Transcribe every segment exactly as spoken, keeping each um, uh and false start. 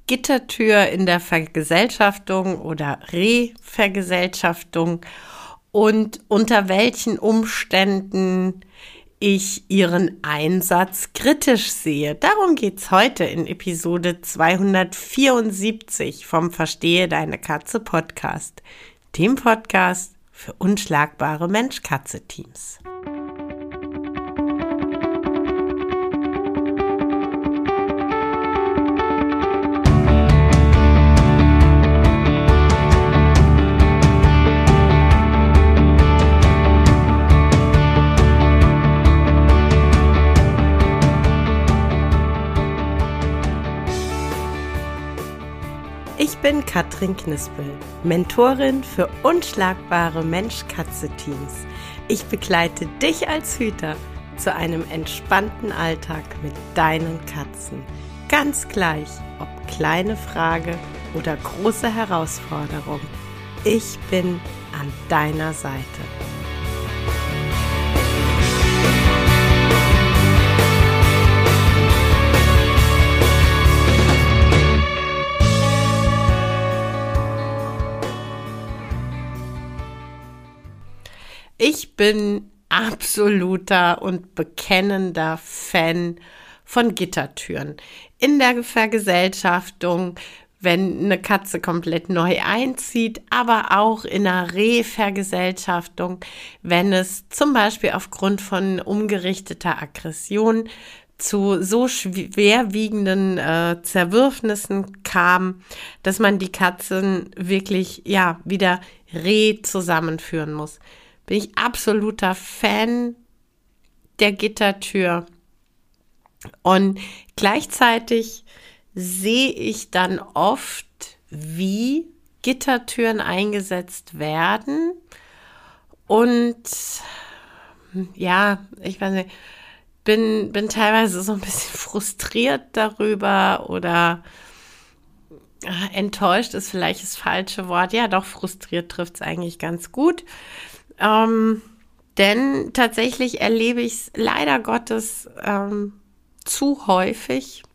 Gittertür in der Vergesellschaftung oder Revergesellschaftung und unter welchen Umständen ich ihren Einsatz kritisch sehe. Darum geht's heute in Episode zweihundertvierundsiebzig vom Verstehe deine Katze Podcast, dem Podcast für unschlagbare Mensch-Katze-Teams. Ich bin Katrin Knispel, Mentorin für unschlagbare Mensch-Katze-Teams. Ich begleite dich als Hüter zu einem entspannten Alltag mit deinen Katzen. Ganz gleich, ob kleine Frage oder große Herausforderung. Ich bin an deiner Seite. Ich bin absoluter und bekennender Fan von Gittertüren. In der Vergesellschaftung, wenn eine Katze komplett neu einzieht, aber auch in einer Revergesellschaftung, wenn es zum Beispiel aufgrund von umgerichteter Aggression zu so schwerwiegenden äh, Zerwürfnissen kam, dass man die Katzen wirklich ja wieder re zusammenführen muss. Bin ich absoluter Fan der Gittertür und gleichzeitig sehe ich dann oft, wie Gittertüren eingesetzt werden und ja, ich weiß nicht, bin, bin teilweise so ein bisschen frustriert darüber oder enttäuscht ist vielleicht das falsche Wort. Ja, doch, frustriert trifft es eigentlich ganz gut. Ähm, denn tatsächlich erlebe ich es leider Gottes ähm, zu häufig,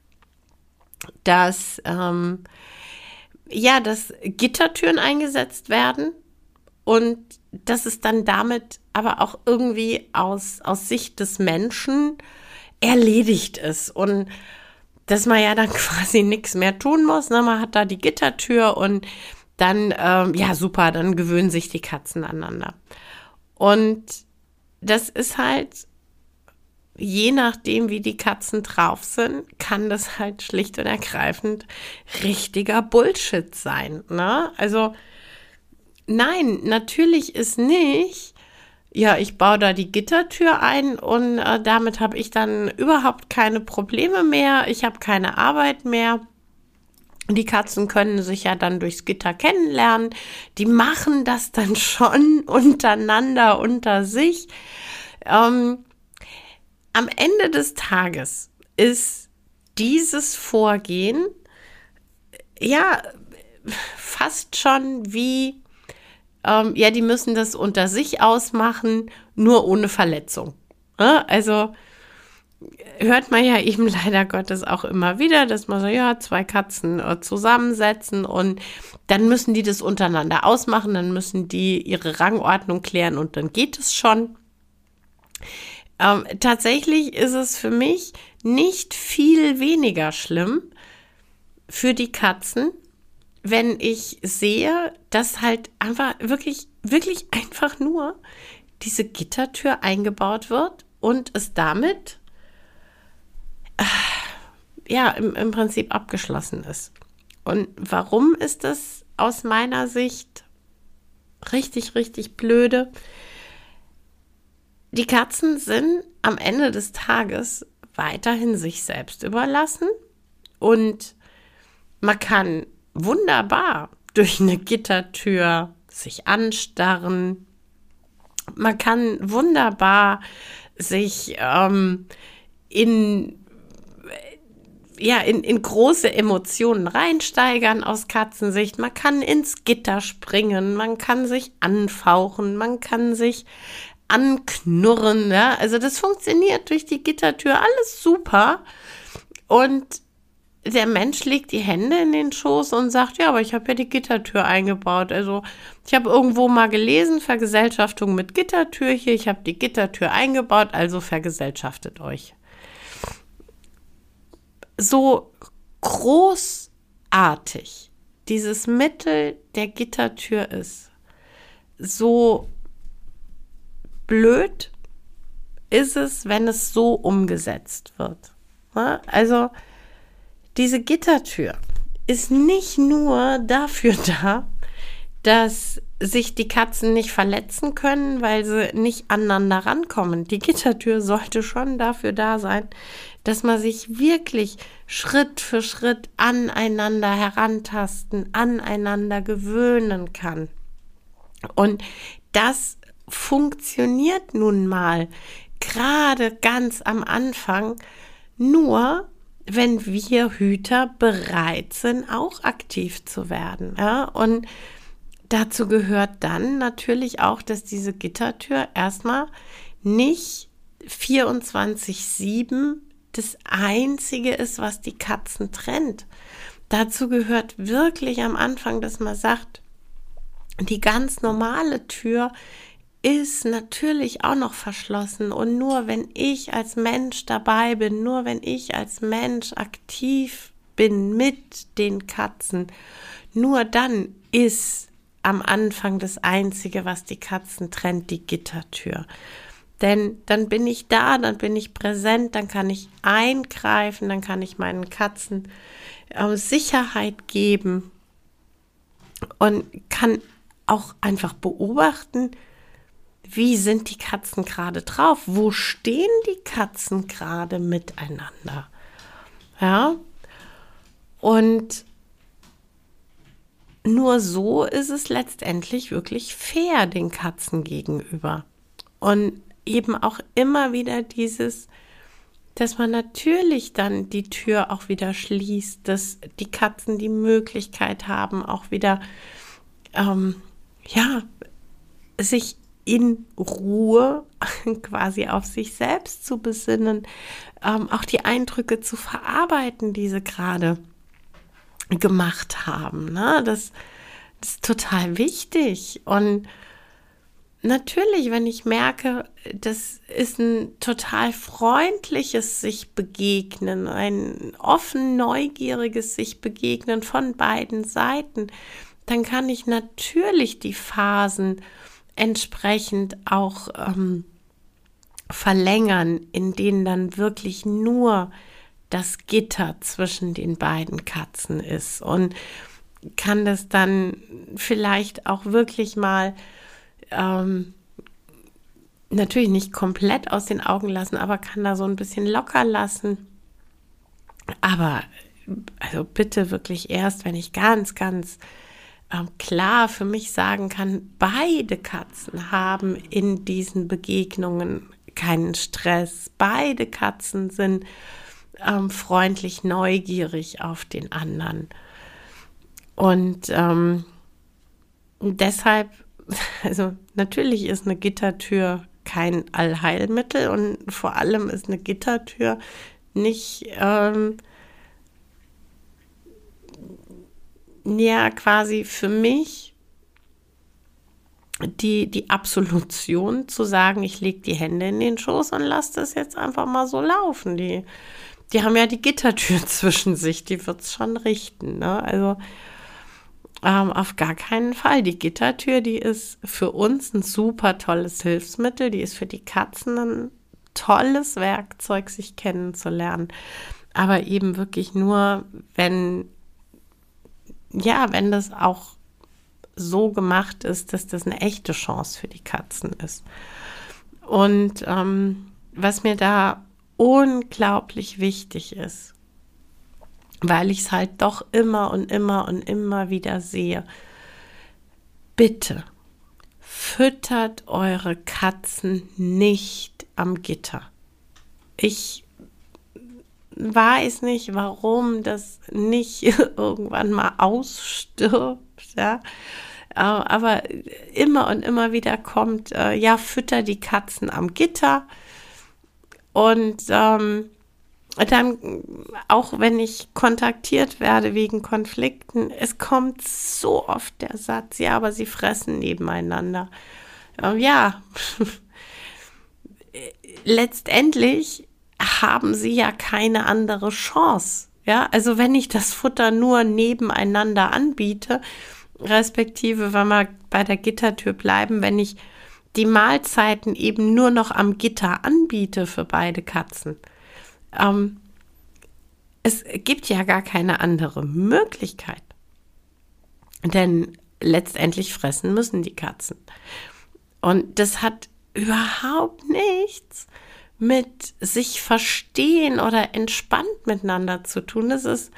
dass, ähm, ja, dass Gittertüren eingesetzt werden und dass es dann damit aber auch irgendwie aus, aus Sicht des Menschen erledigt ist und dass man ja dann quasi nichts mehr tun muss. Ne? Man hat da die Gittertür und dann, ähm, ja super, dann gewöhnen sich die Katzen aneinander. Und das ist halt, je nachdem, wie die Katzen drauf sind, kann das halt schlicht und ergreifend richtiger Bullshit sein. Ne? Also nein, natürlich ist nicht, ja, ich baue da die Gittertür ein und äh, damit habe ich dann überhaupt keine Probleme mehr, ich habe keine Arbeit mehr. Die Katzen können sich ja dann durchs Gitter kennenlernen. Die machen das dann schon untereinander, unter sich. Ähm, am Ende des Tages ist dieses Vorgehen ja fast schon wie, ähm, ja, die müssen das unter sich ausmachen, nur ohne Verletzung. Ja, also hört man ja eben leider Gottes auch immer wieder, dass man so, ja, zwei Katzen äh, zusammensetzen und dann müssen die das untereinander ausmachen, dann müssen die ihre Rangordnung klären und dann geht es schon. Ähm, tatsächlich ist es für mich nicht viel weniger schlimm für die Katzen, wenn ich sehe, dass halt einfach wirklich, wirklich einfach nur diese Gittertür eingebaut wird und es damit ja, im, im Prinzip abgeschlossen ist. Und warum ist das aus meiner Sicht richtig, richtig blöde? Die Katzen sind am Ende des Tages weiterhin sich selbst überlassen und man kann wunderbar durch eine Gittertür sich anstarren. Man kann wunderbar sich ähm, in ja, in, in große Emotionen reinsteigern aus Katzensicht. Man kann ins Gitter springen, man kann sich anfauchen, man kann sich anknurren. Ja? Also das funktioniert durch die Gittertür, alles super. Und der Mensch legt die Hände in den Schoß und sagt, ja, aber ich habe ja die Gittertür eingebaut. Also ich habe irgendwo mal gelesen, Vergesellschaftung mit Gittertür hier, ich habe die Gittertür eingebaut, also vergesellschaftet euch. So großartig dieses Mittel der Gittertür ist, so blöd ist es, wenn es so umgesetzt wird. Also diese Gittertür ist nicht nur dafür da, dass sich die Katzen nicht verletzen können, weil sie nicht aneinander rankommen. Die Gittertür sollte schon dafür da sein, dass man sich wirklich Schritt für Schritt aneinander herantasten, aneinander gewöhnen kann. Und das funktioniert nun mal gerade ganz am Anfang nur, wenn wir Hüter bereit sind, auch aktiv zu werden. Ja? Und dazu gehört dann natürlich auch, dass diese Gittertür erstmal nicht vierundzwanzig sieben das Einzige ist, was die Katzen trennt. Dazu gehört wirklich am Anfang, dass man sagt, die ganz normale Tür ist natürlich auch noch verschlossen und nur wenn ich als Mensch dabei bin, nur wenn ich als Mensch aktiv bin mit den Katzen, nur dann ist am Anfang das Einzige, was die Katzen trennt, die Gittertür. Denn dann bin ich da, dann bin ich präsent, dann kann ich eingreifen, dann kann ich meinen Katzen äh, Sicherheit geben und kann auch einfach beobachten, wie sind die Katzen gerade drauf? Wo stehen die Katzen gerade miteinander? Ja, und nur so ist es letztendlich wirklich fair den Katzen gegenüber. Und eben auch immer wieder dieses, dass man natürlich dann die Tür auch wieder schließt, dass die Katzen die Möglichkeit haben, auch wieder ähm, ja, sich in Ruhe quasi auf sich selbst zu besinnen, ähm, auch die Eindrücke zu verarbeiten, die sie gerade gemacht haben. Ne? Das, das ist total wichtig. Und natürlich, wenn ich merke, das ist ein total freundliches sich begegnen, ein offen neugieriges sich begegnen von beiden Seiten, dann kann ich natürlich die Phasen entsprechend auch ähm, verlängern, in denen dann wirklich nur das Gitter zwischen den beiden Katzen ist und kann das dann vielleicht auch wirklich mal ähm, natürlich nicht komplett aus den Augen lassen, aber kann da so ein bisschen locker lassen. Aber also bitte wirklich erst, wenn ich ganz, ganz ähm, klar für mich sagen kann, beide Katzen haben in diesen Begegnungen keinen Stress. Beide Katzen sind ähm, freundlich neugierig auf den anderen. Und ähm, deshalb, also natürlich ist eine Gittertür kein Allheilmittel und vor allem ist eine Gittertür nicht ähm, ja quasi für mich die, die Absolution zu sagen, ich lege die Hände in den Schoß und lasse das jetzt einfach mal so laufen. Die, die haben ja die Gittertür zwischen sich, die wird es schon richten. Ne? Also ähm, auf gar keinen Fall. Die Gittertür, die ist für uns ein super tolles Hilfsmittel, die ist für die Katzen ein tolles Werkzeug, sich kennenzulernen. Aber eben wirklich nur, wenn ja, wenn das auch so gemacht ist, dass das eine echte Chance für die Katzen ist. Und ähm, was mir da unglaublich wichtig ist, weil ich es halt doch immer und immer und immer wieder sehe, bitte füttert eure Katzen nicht am Gitter. Ich weiß nicht, warum das nicht irgendwann mal ausstirbt, ja. Aber immer und immer wieder kommt, ja, fütter die Katzen am Gitter. Und ähm, dann, auch wenn ich kontaktiert werde wegen Konflikten, es kommt so oft der Satz, ja, aber sie fressen nebeneinander. Ja, letztendlich haben sie ja keine andere Chance. Ja, also wenn ich das Futter nur nebeneinander anbiete, respektive, wenn wir bei der Gittertür bleiben, wenn ich die Mahlzeiten eben nur noch am Gitter anbiete für beide Katzen. Ähm, es gibt ja gar keine andere Möglichkeit. Denn letztendlich fressen müssen die Katzen. Und das hat überhaupt nichts mit sich verstehen oder entspannt miteinander zu tun. Das ist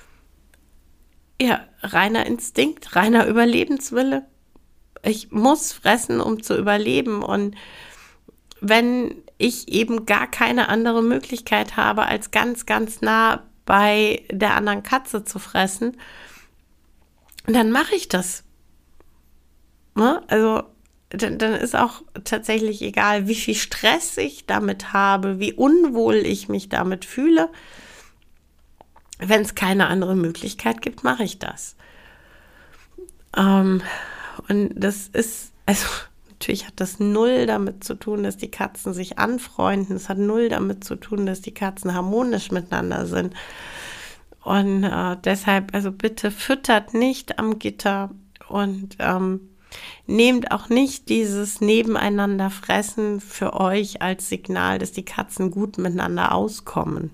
ja reiner Instinkt, reiner Überlebenswille. Ich muss fressen, um zu überleben. Und wenn ich eben gar keine andere Möglichkeit habe, als ganz, ganz nah bei der anderen Katze zu fressen, dann mache ich das. Ne? Also dann, dann ist auch tatsächlich egal, wie viel Stress ich damit habe, wie unwohl ich mich damit fühle. Wenn es keine andere Möglichkeit gibt, mache ich das. Ähm, und das ist, also natürlich hat das null damit zu tun, dass die Katzen sich anfreunden. Es hat null damit zu tun, dass die Katzen harmonisch miteinander sind. Und äh, deshalb, also bitte füttert nicht am Gitter und ähm, nehmt auch nicht dieses Nebeneinander fressen für euch als Signal, dass die Katzen gut miteinander auskommen.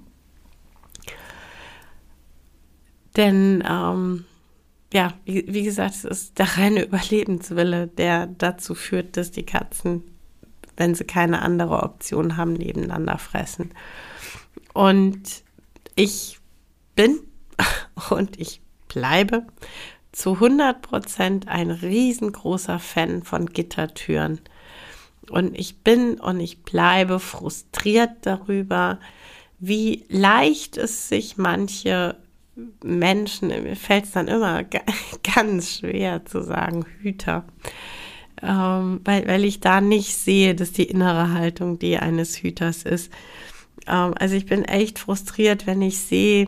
Denn, ähm, ja, wie, wie gesagt, es ist der reine Überlebenswille, der dazu führt, dass die Katzen, wenn sie keine andere Option haben, nebeneinander fressen. Und ich bin und ich bleibe zu hundert Prozent ein riesengroßer Fan von Gittertüren. Und ich bin und ich bleibe frustriert darüber, wie leicht es sich manche Menschen, mir fällt es dann immer ganz schwer zu sagen, Hüter, ähm, weil, weil ich da nicht sehe, dass die innere Haltung die eines Hüters ist. Ähm, also ich bin echt frustriert, wenn ich sehe,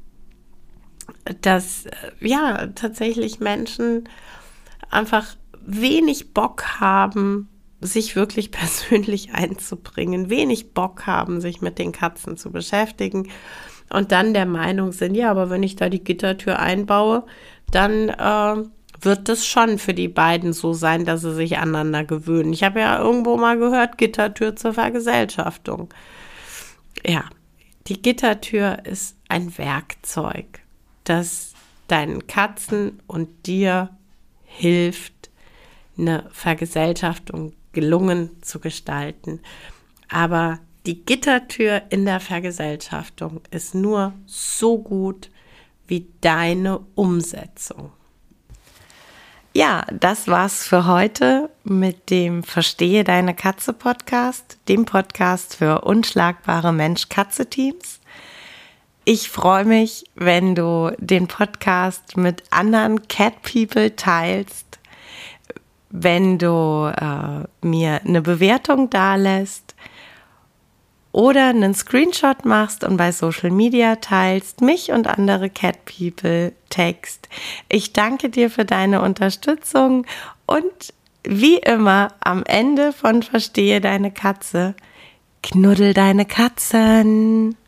dass ja tatsächlich Menschen einfach wenig Bock haben, sich wirklich persönlich einzubringen, wenig Bock haben, sich mit den Katzen zu beschäftigen und dann der Meinung sind, ja, aber wenn ich da die Gittertür einbaue, dann äh, wird das schon für die beiden so sein, dass sie sich aneinander gewöhnen. Ich habe ja irgendwo mal gehört, Gittertür zur Vergesellschaftung. Ja, die Gittertür ist ein Werkzeug, das deinen Katzen und dir hilft, eine Vergesellschaftung gelungen zu gestalten. Aber die Gittertür in der Vergesellschaftung ist nur so gut wie deine Umsetzung. Ja, das war's für heute mit dem Verstehe deine Katze Podcast, dem Podcast für unschlagbare Mensch-Katze-Teams. Ich freue mich, wenn du den Podcast mit anderen Cat People teilst, wenn du äh, mir eine Bewertung dalässt oder einen Screenshot machst und bei Social Media teilst, mich und andere Cat People text. Ich danke dir für deine Unterstützung und wie immer am Ende von Verstehe deine Katze, knuddel deine Katzen.